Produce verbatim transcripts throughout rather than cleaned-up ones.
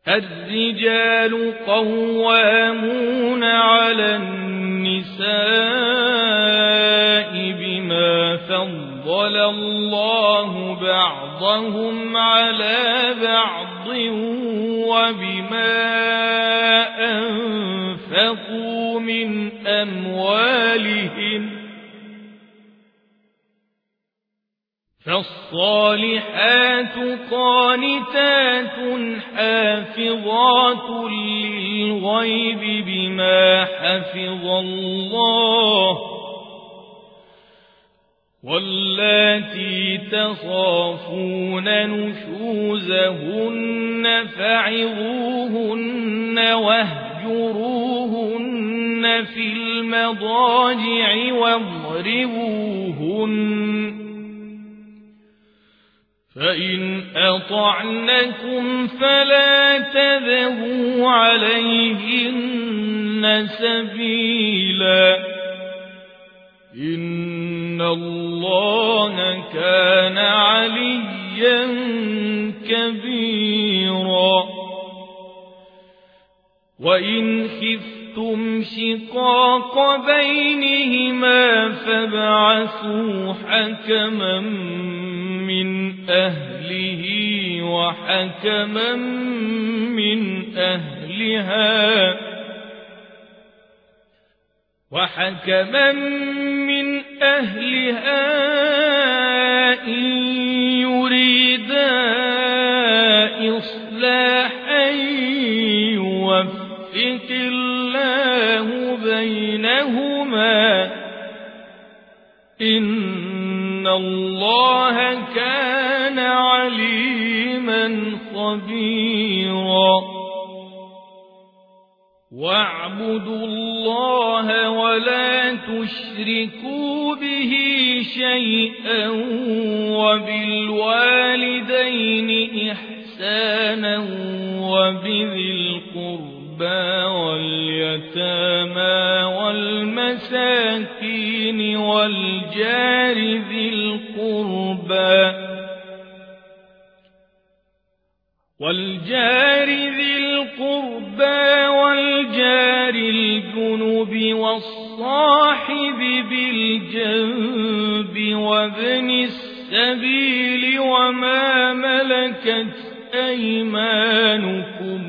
الرجال قوامون على النساء بما فضل الله بعضهم على بعض وبما أنفقوا من أموالهم فالصالحات قانتات حافظات للغيب بما حفظ الله واللاتي تخافون نشوزهن فعظوهن واهجروهن في المضاجع واضربوهن فإن أطعنكم فلا تبغوا عليهن سبيلا إن الله كان عليا كبيرا وإن خفتم شقاق بينهما فابعثوا حكما من أهله وحكما من أهلها وحكما من أهلها إن يريدا إصلاحا يوفق الله بينهما إن الله كان عليما خبيرا واعبدوا الله ولا تشركوا به شيئا وبالوالدين إحسانا وبذي القربى واليتامى والمساكين والجار ذي القربى والجار ذي القربى والجار الجنب والصاحب بالجنب وابن السبيل وما ملكت أيمانكم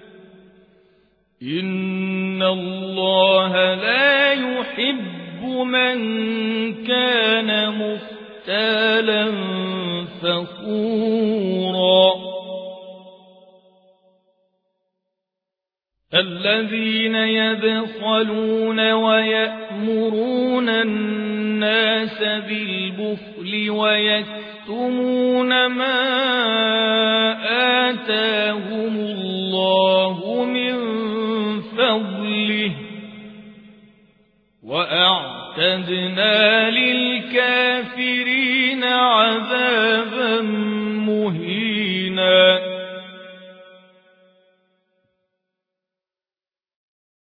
إن الله لا يحب من كان مختالا فخورا الذين يبخلون ويأمرون الناس بالبخل ويكتمون ما آتاهم الله من فضله وأعتدنا